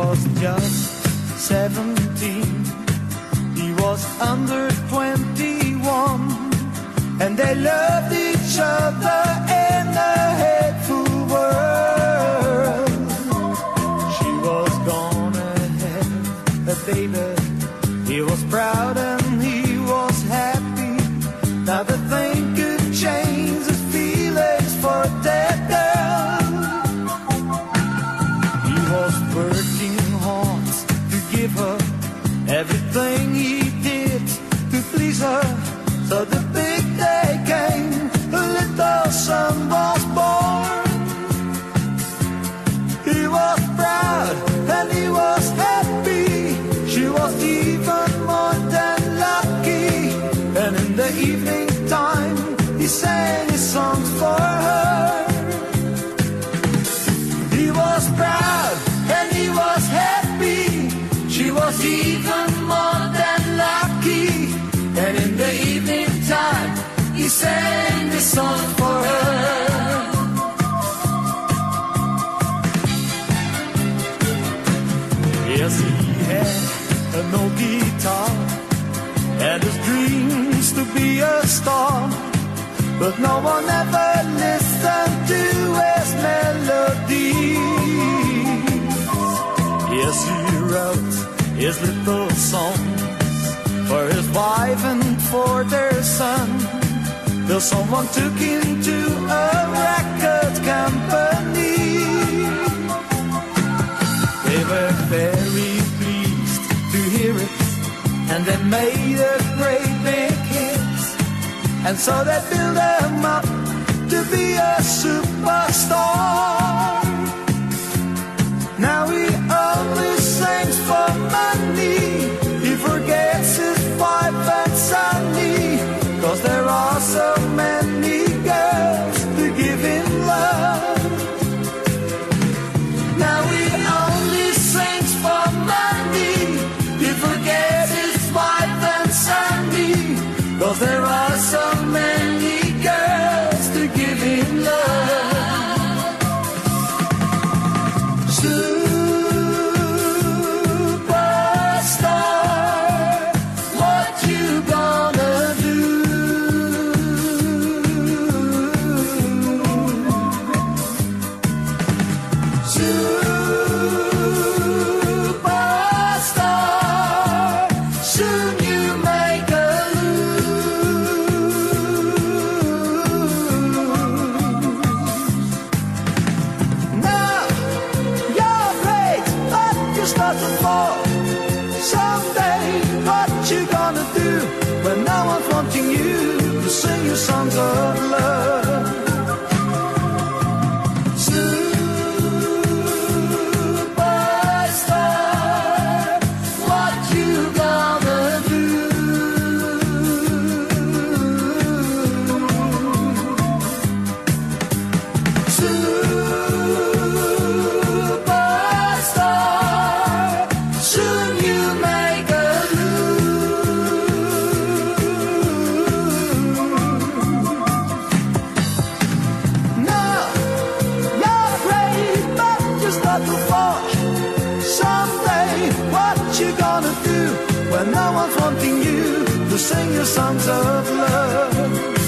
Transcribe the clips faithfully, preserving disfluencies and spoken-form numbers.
was just seventeen. He was under twenty-one, and they loved each other in a hateful world. She was gonna have a baby. He was proud and he was happy. Now the thing could change his feelings for that girl. He was working hard to give her everything he did to please her. So the big day came, a little son was born. He was proud and he was happy. She was even more than lucky. And in the evening time, he sang his songs for her. He was proud and he was happy. She was even more than lucky. And in the evening time, he sang this song for her. Yes, he had an old guitar and his dreams to be a star, but no one ever listened to his melodies. Yes, he wrote his little songs for his wife and for their son, till someone took him to a record company. They were very pleased to hear it, and they made a great big hit. And so they built him up to be a superstar. Now he only sings for money. He forgets his wife and Sonny, 'cause there are so many girls to give him love. Now he only sings for money. He forgets his wife and Sonny, 'cause there are so many girls to give him love. Sing your songs of love. Superstar, what you gonna do? Superstar, soon you make a no one's wanting you to sing your songs of love.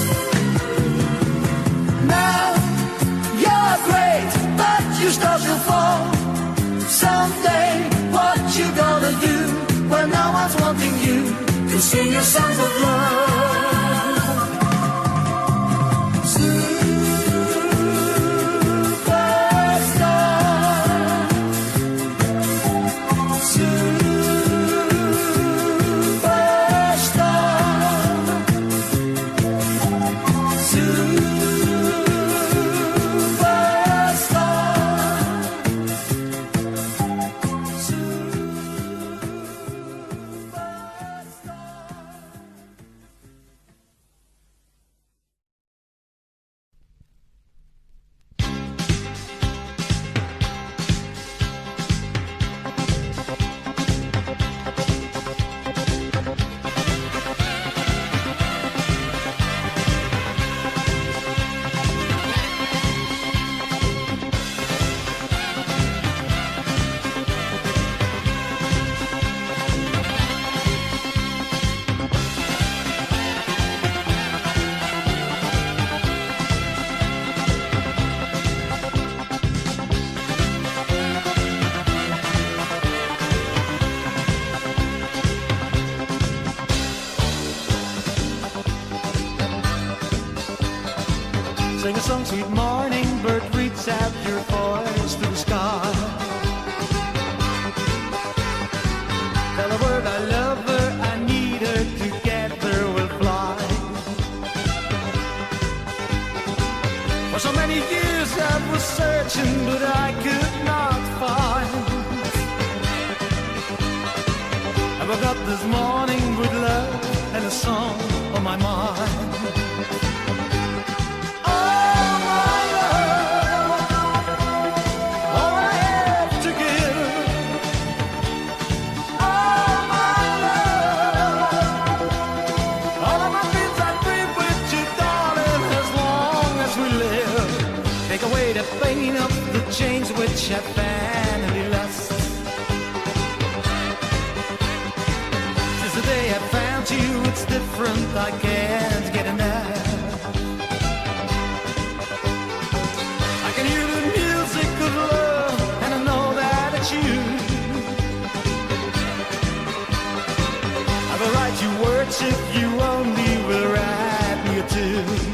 Now you're great, but you start to fall. Someday, what you gonna do when no one's wanting you to sing your songs of love? sweet morning bird reaches out your voice to the sky. Tell the world I love her, I need her, together we'll fly. For so many years I was searching, but I could not find. I woke up this morning with love and a song on my mind. Pain of the chains which have vanity lust. Since the day I found you, it's different, I can't get enough. I can hear the music of love, and I know that it's you. I will write you words if you only will write me a tune.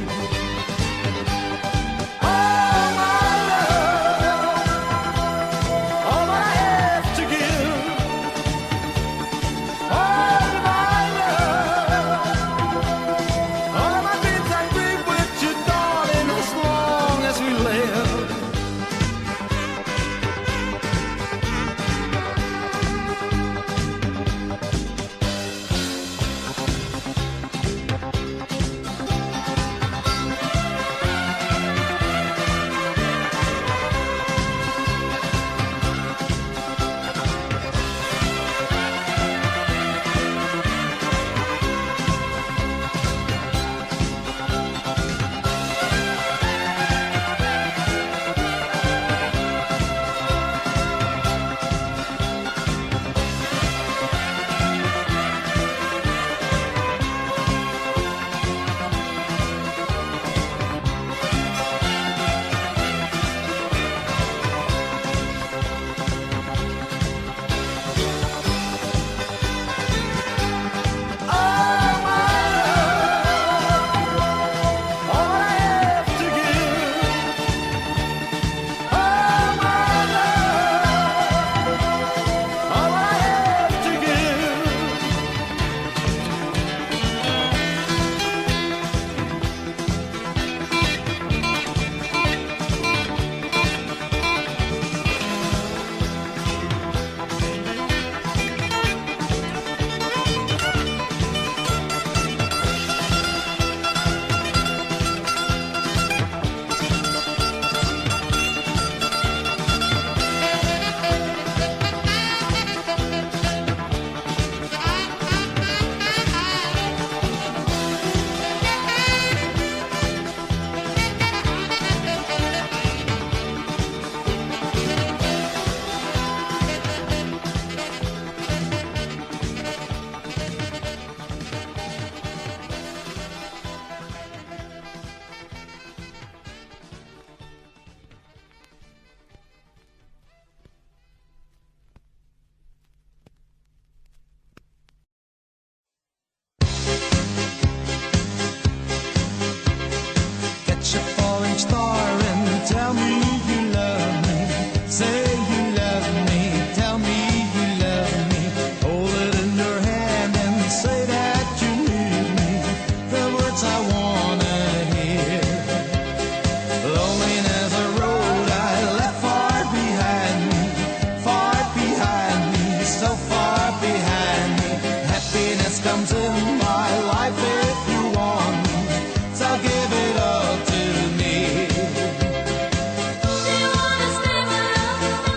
Do you wanna stay my love?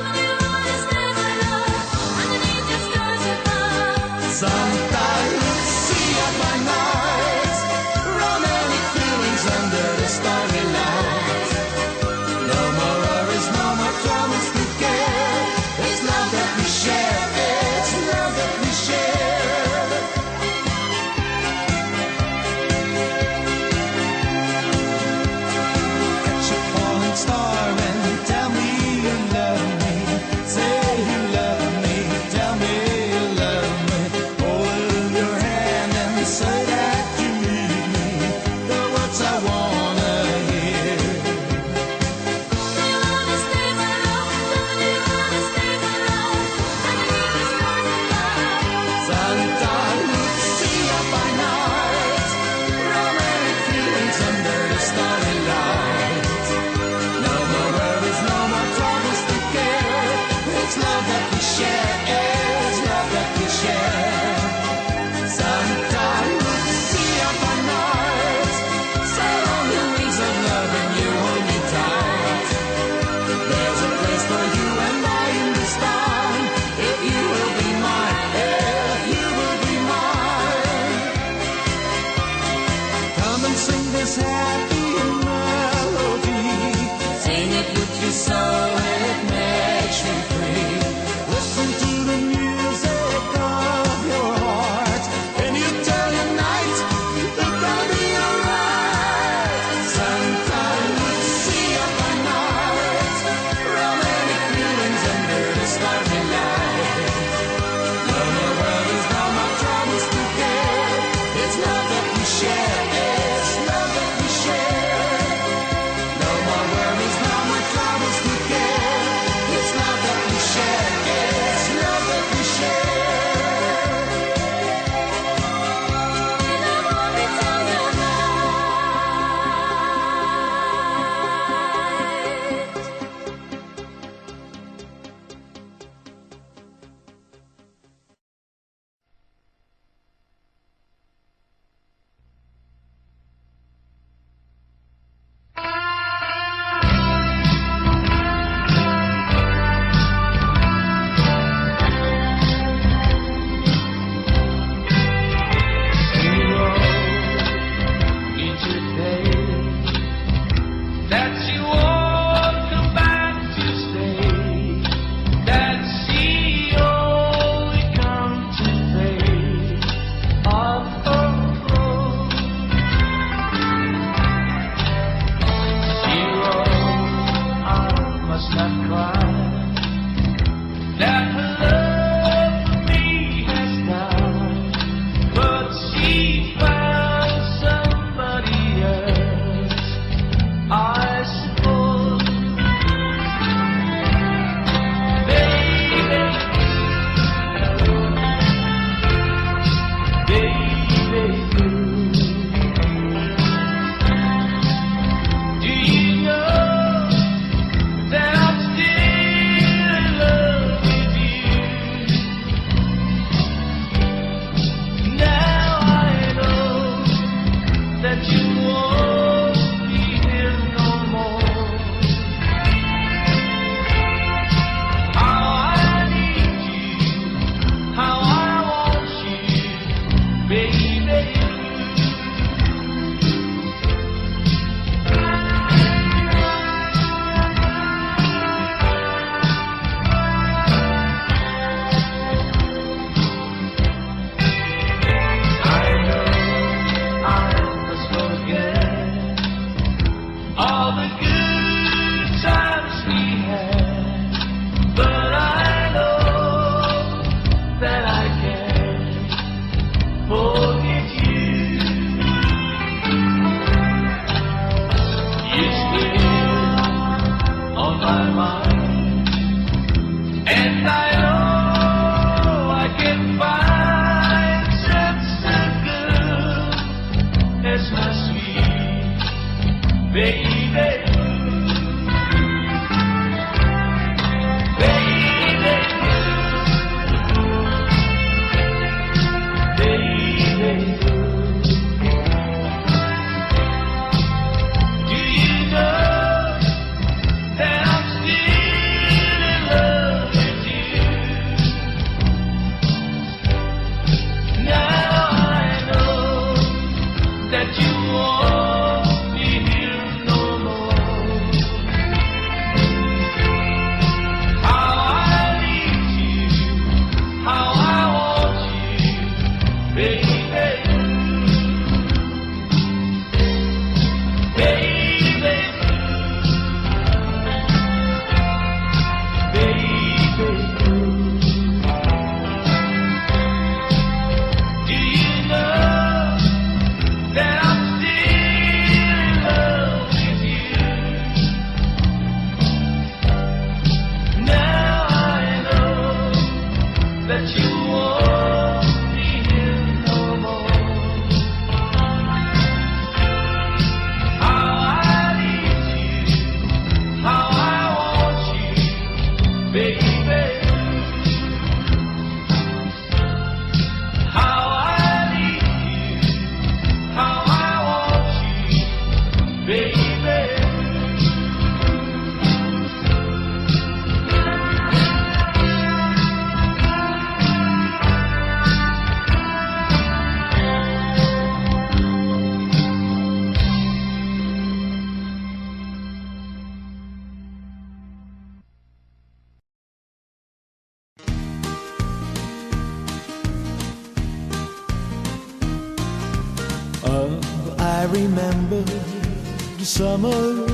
I remember the summer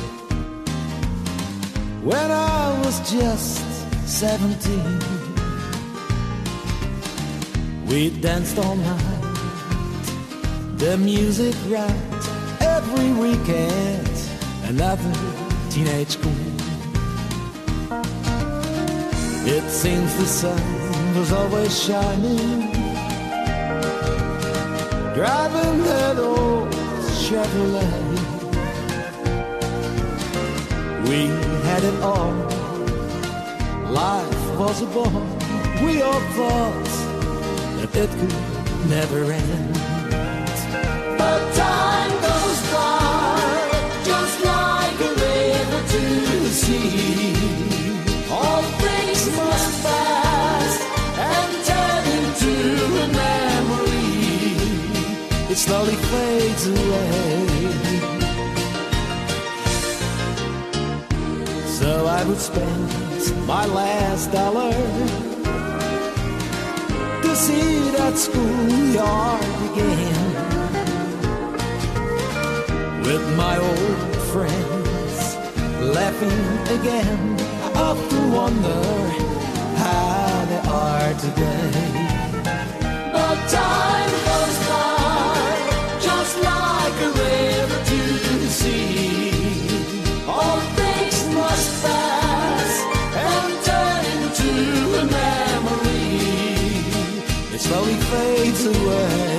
when I was just seventeen. We danced all night, the music right, every weekend, another teenage queen. It seems the sun was always shining, driving that old Chevrolet. We had it all, life was a ball. We all thought that it could never end. But time goes by, just like a river to the sea. All things must pass and turn into a memory. It slowly fades away. So I would spend my last dollar to see that schoolyard again, with my old friends laughing again. I often wonder how they are today. But time goes by, just like a river to the sea. All things must pass and turn into a memory. It slowly fades away.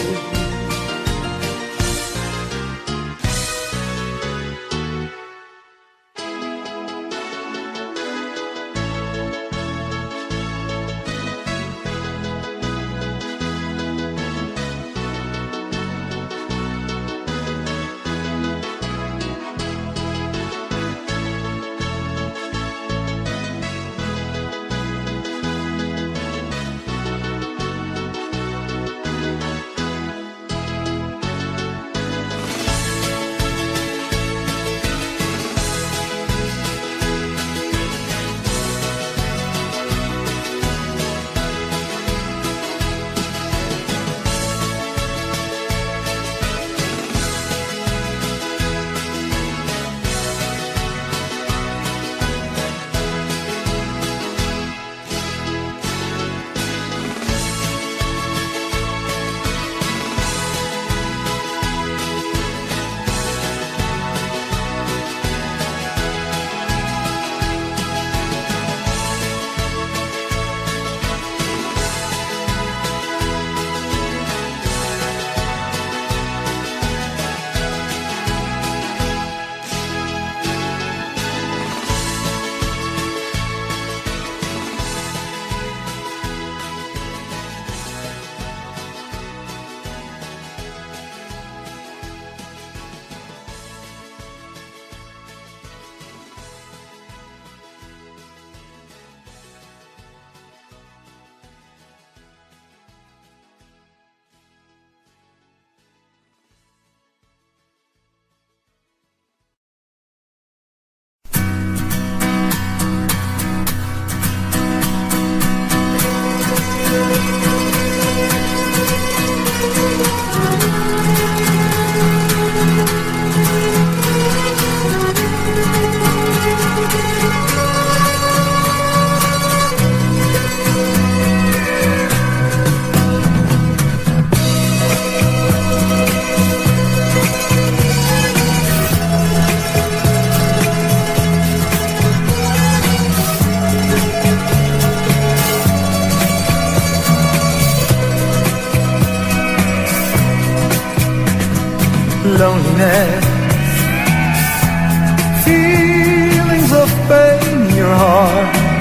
Loneliness, feelings of pain in your heart,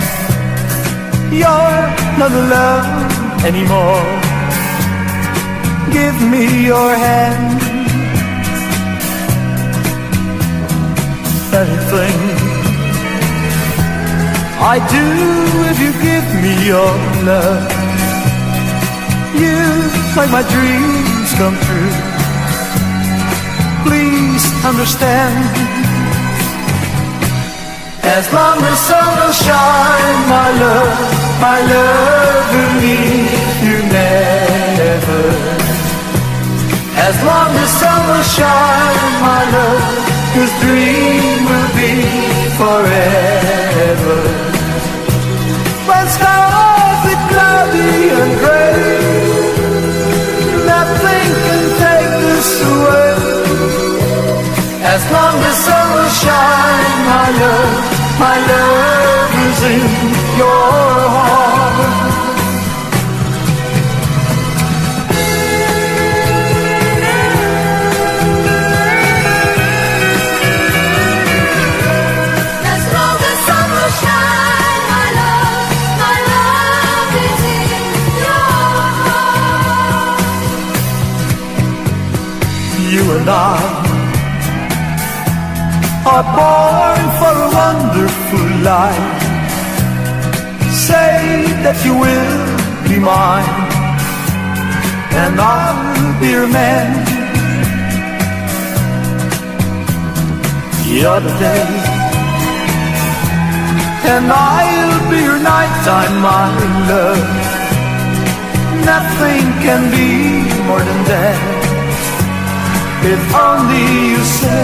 another love anymore. Give me your hand. Anything I do if you give me your love. You make my dreams come true. Please understand. As long as sun will shine, my love, my love will leave you never. As long as sun will shine, my love, this dream will be forever. When skies are cloudy and gray, nothing can take this away. As long as sun will shine, my love, my love is in your heart. As long as sun will shine, my love, my love is in your heart. You and I are born for a wonderful life. Say that you will be mine, and I'll be your man. The other day, and I'll be your nighttime, my love. Nothing can be more than that, if only you say.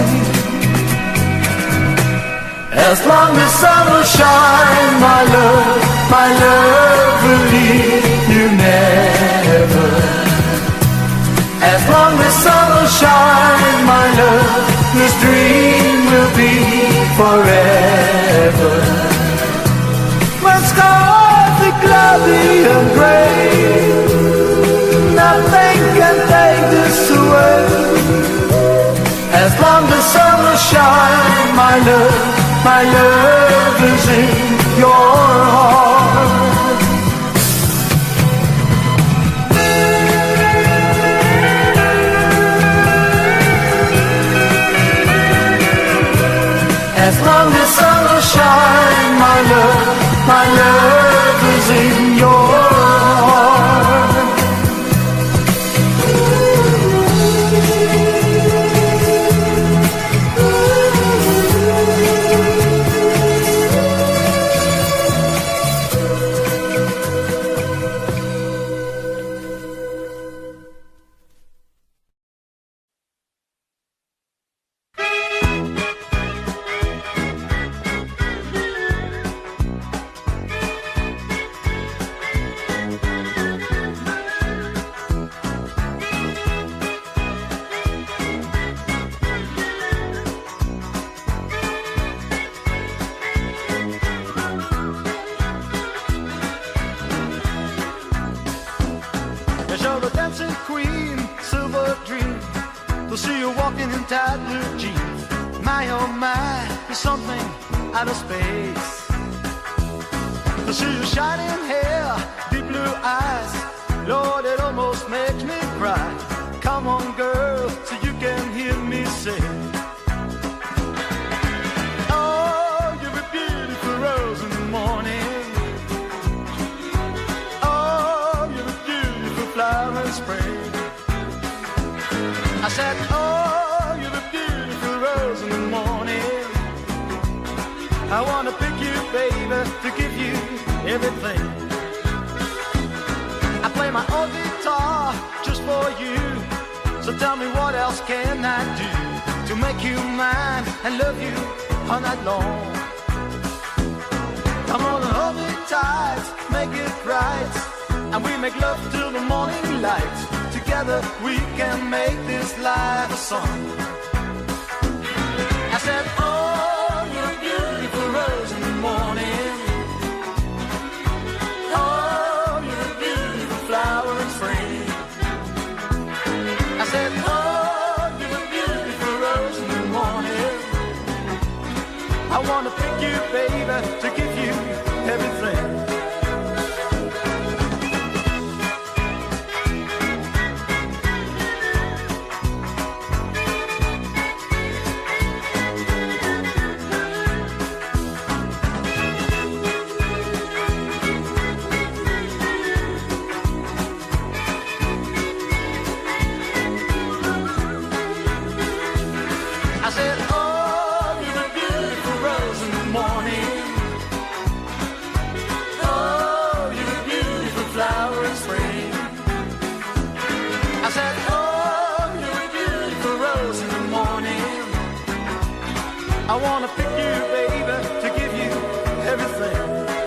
As long as sun will shine, my love, my love will leave you never. As long as sun will shine, my love, this dream will be forever. When skies are cloudy and gray, nothing can take this away. As long as sun will shine, my love, my love is in your heart. As long as sun will shine, my love, my love is in your heart. You're the dancing queen, silver dream, to see you walking in tight blue jeans. My oh my, you're something out of space. To see your shining hair, deep blue eyes, Lord, it almost makes me cry. Come on girl, so you can hear me say, oh, you're a beautiful rose in the morning. Flower in spring. I said, oh, you're a beautiful rose in the morning. I wanna pick you, baby, to give you everything. I play my own guitar just for you. So tell me what else can I do to make you mine and love you all night long. Come on and hold me tight, make it right, and we make love till the morning light. Together we can make this life a song. I said, oh, you're a beautiful rose in the morning. Oh, you're a beautiful flower in spring. I said, oh, you're a beautiful rose in the morning. I wanna pick you, baby, to give you everything. I wanna pick you, baby, to give you everything.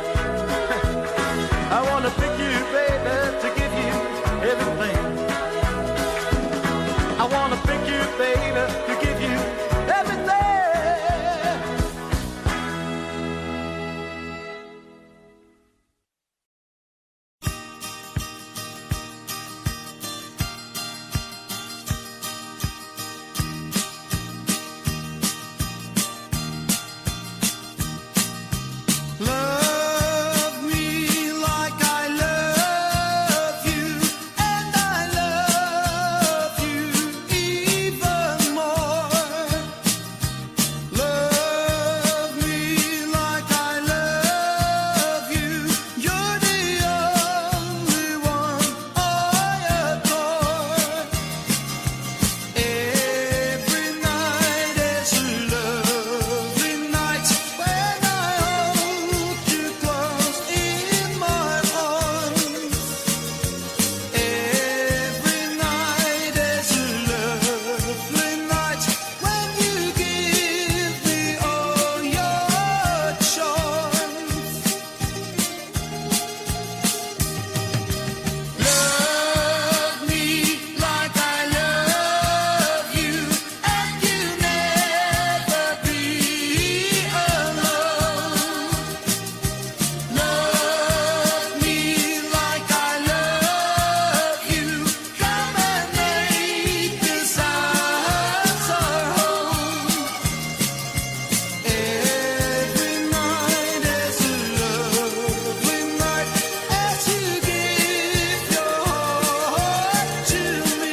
I wanna pick you, baby, to give you everything. I wanna pick you, baby, to give you everything. Love me like I love you, and I love you even more. Love me like I love you. You're the only one I adore. Every night is a lovely night when I hold you close in my arms. Every night is a lovely night when you give me all your charms. Love me like I love you, and you never be alone. Love me like I love you. Come and make this house our home. Every night is a lovely night as you give your heart to me.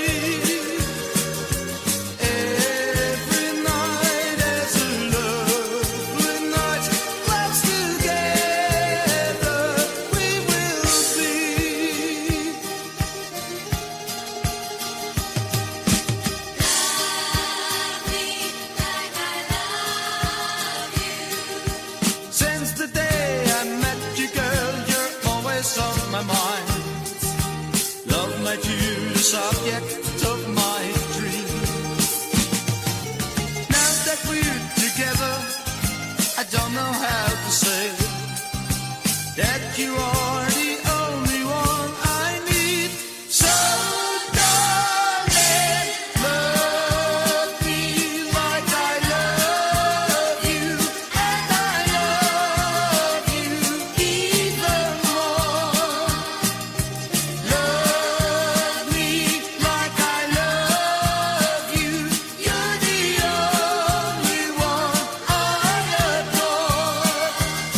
Every night is a lovely night. Close together we will be. Since the day I met you, girl, you're always on my mind. Love made you the subject of my dreams. Now that we're together, I don't know how to say that you are the only one I need. So darling, love me like I love you, and I love you even more. Love me like I love you. You're the only one I adore.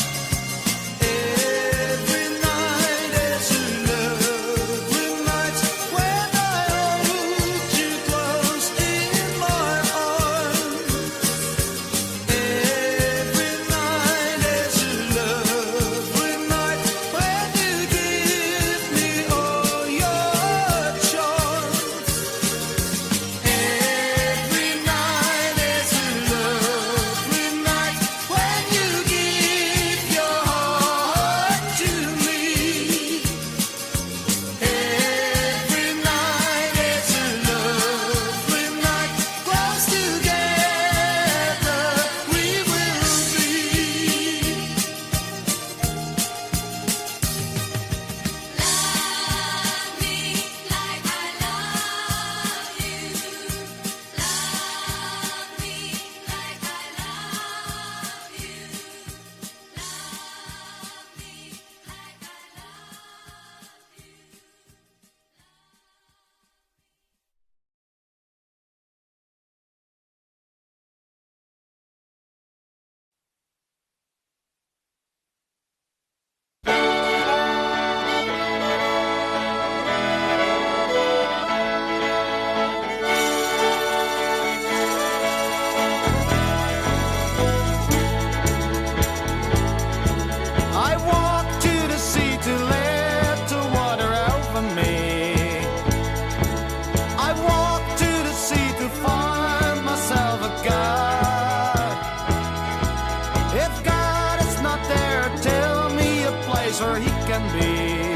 Every night is a lovely night when I hold you close in my arms. Every night is a lovely night when you give me all your charms. Every night is a lovely night when you give your heart to me. Every night is a lovely night. Close together we will be. Love me like I love you. Love me like I love you. Love me like I love you. I walk to the sea to let the water over me. I walk to the sea to find myself a God. If God is not there, tell me a place where He can be.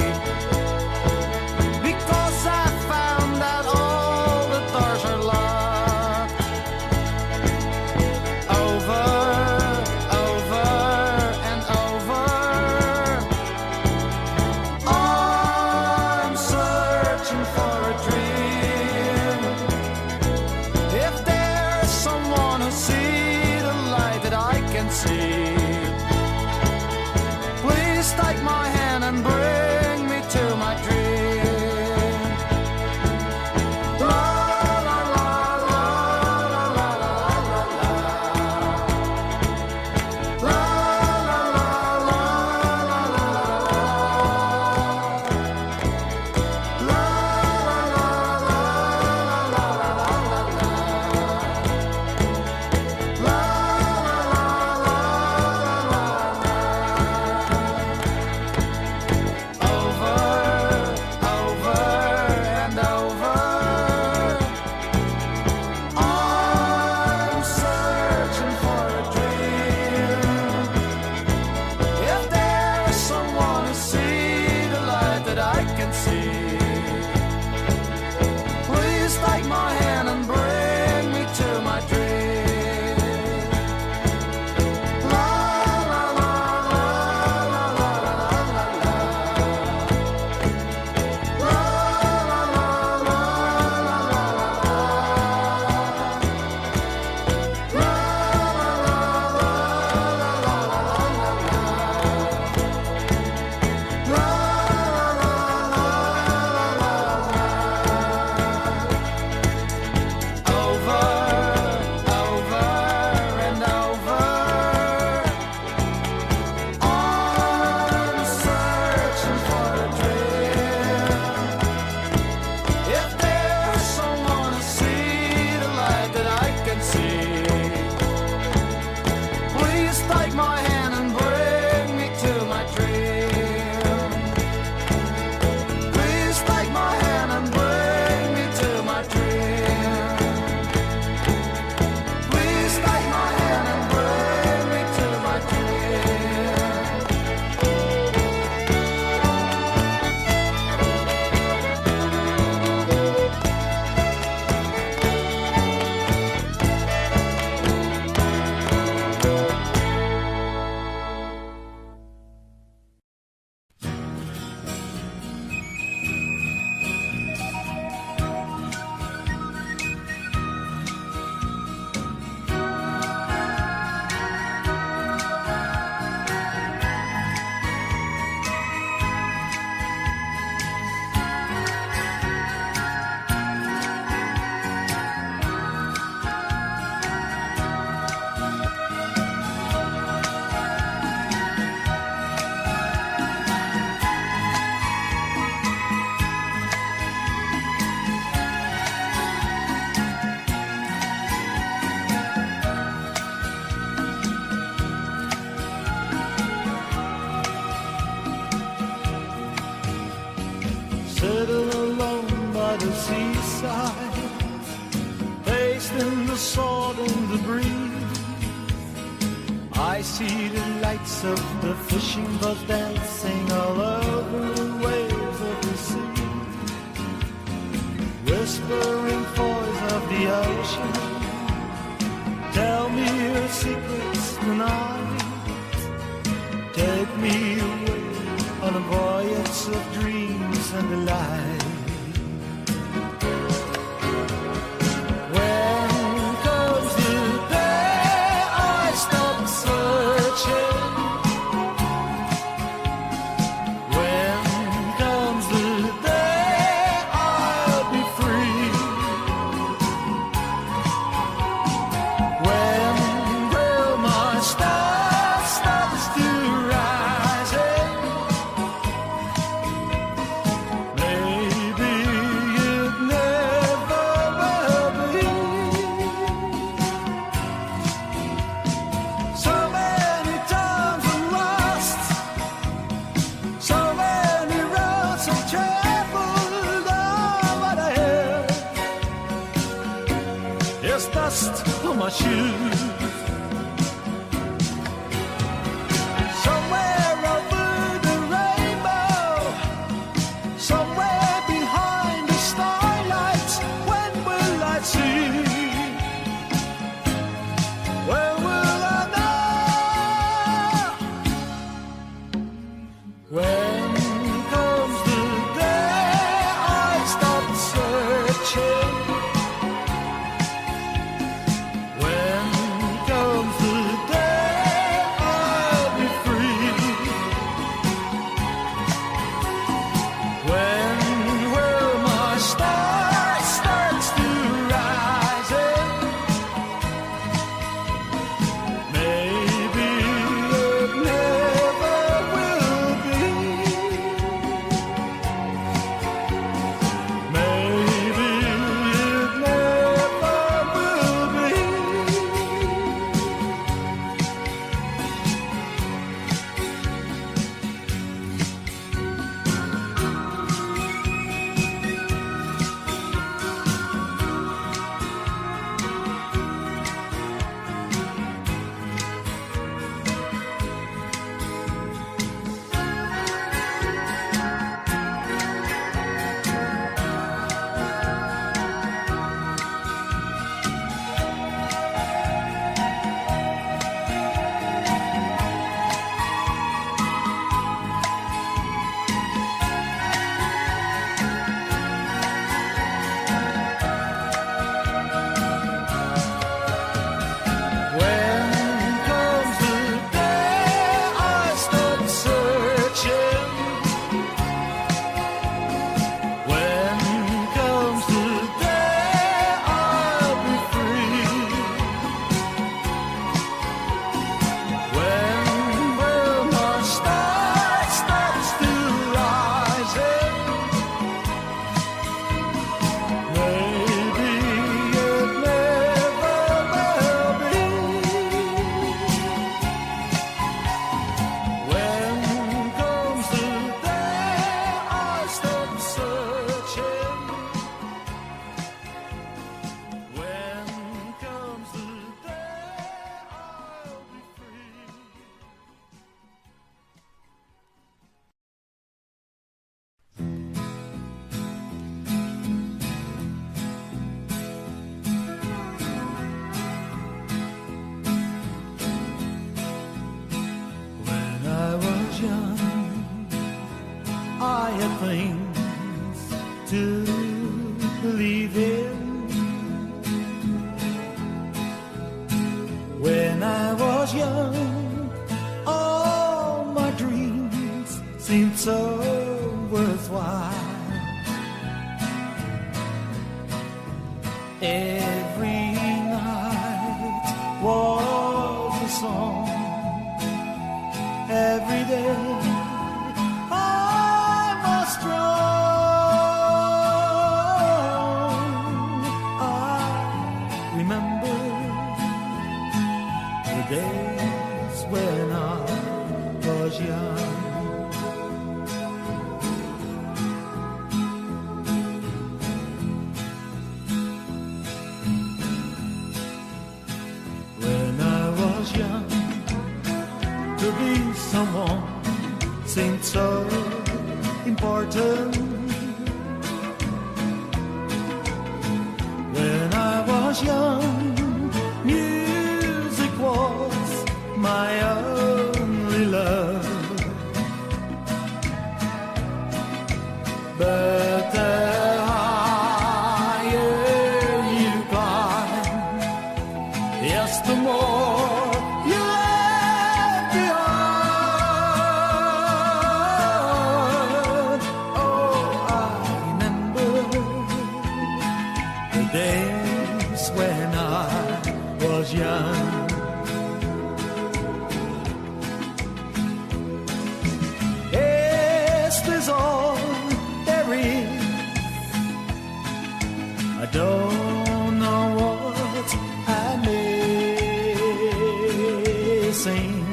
Because I found that all the doors are locked. Over Please take my hand and bring me to my dream. La la la la la la la la la. La la la la la la la. La la la la la la la. La Sitting alone by the seaside, tasting the salt and the breeze, I see the lights of the fishing boats dancing all over the waves of the sea. Whispering voice of the ocean, tell me your secrets tonight. Take me away on a voyage of dreams and delight. When comes the day I stop searching, when comes the day I'll be free, when will my star starts to rise? Maybe it never will be. So many times I'm lost, so many roads I've traveled. All what I have is dust on my shoes. Somewhere over the rainbow, somewhere behind the starlight, when will I see? When will I know? When comes the day I stop searching? When comes the day I'll be free? things to believe in. When I was young, all my dreams seemed so worthwhile. Every night was a song. Every day I was strong. I remember the days when I was young. When I was young, to be someone seemed so important. When I was young, music was my only love. But the higher you climb, yes, the more you left behind. Oh, I remember the days when I was young. Yes, there's all there is. I don't know what I'm missing.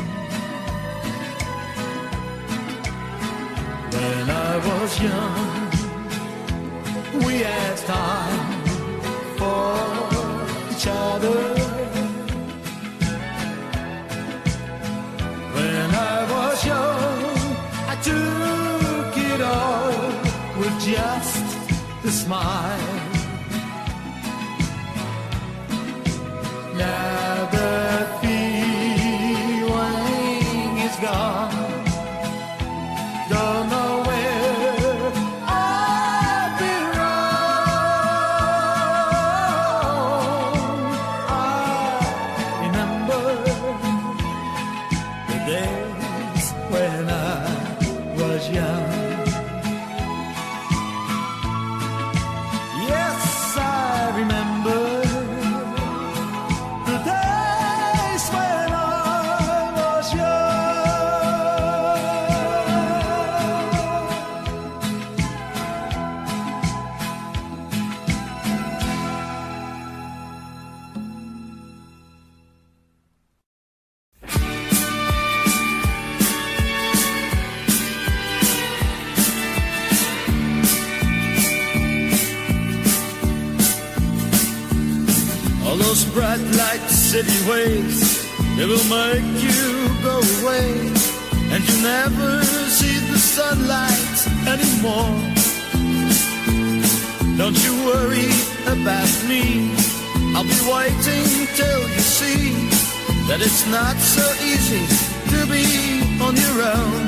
When I was young, we had time for each other. When I was young, I took it all with just a smile. Now the feeling is gone. Don't know where I've been wrong. I remember the days when I was young. Yes, I remember the days when I was all those bright light city ways, they will make you go away, and you never see the sunlight anymore. Don't you worry about me, I'll be waiting till you see that it's not so easy to be on your own.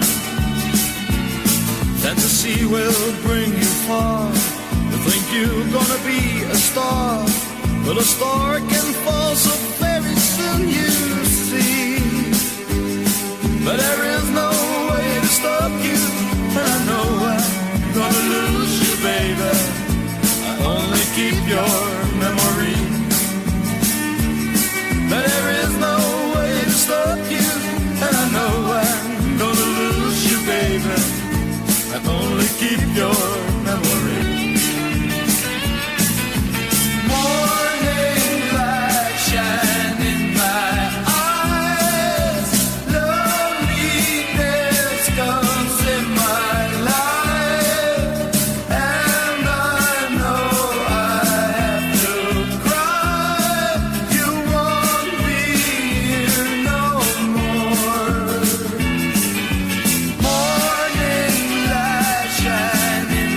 Fantasy will bring you far, you think you're gonna be a star, but a star can fall so very soon, you see. But there is no way to stop you, and I know I'm gonna lose you, baby. I only keep your memory. But there is no way to stop you, and I know I'm gonna lose you, baby. I only keep your memory. Morning light shine in my eyes, loneliness comes in my life, and I know I have to cry. You won't be here no more. Morning light shine in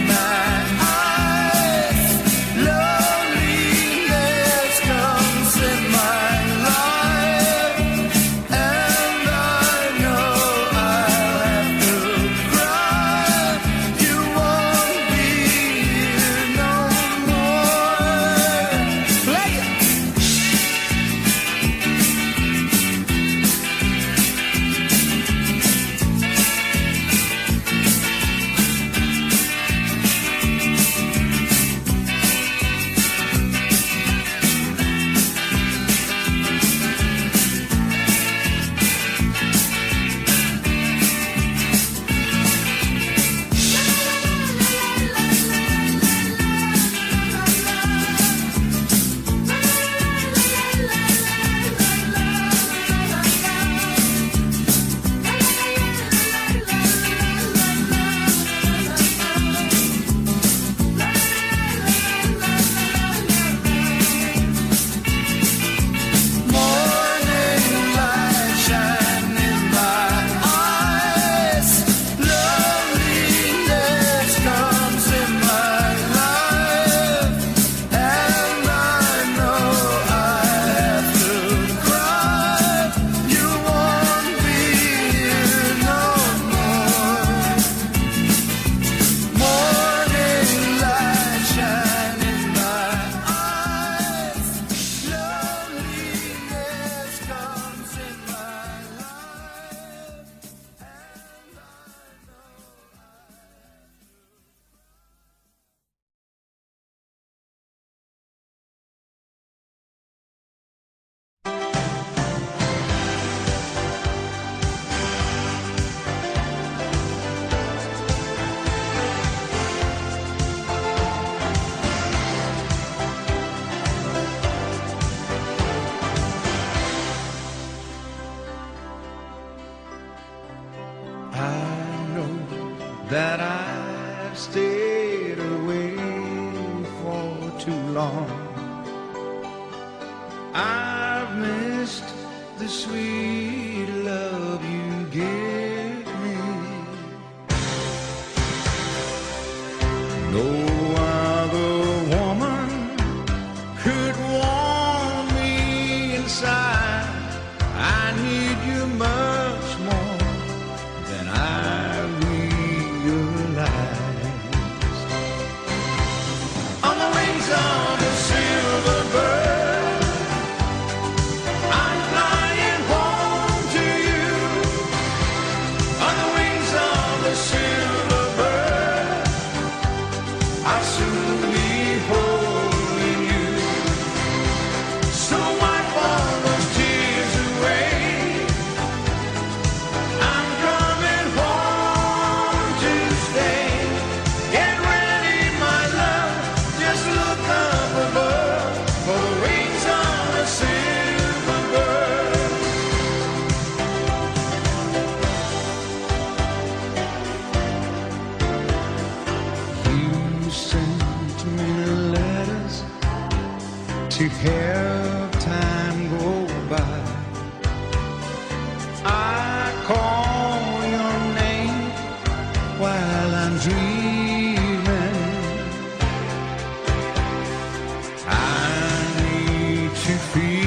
that I've stayed away for too long. I've missed the sweet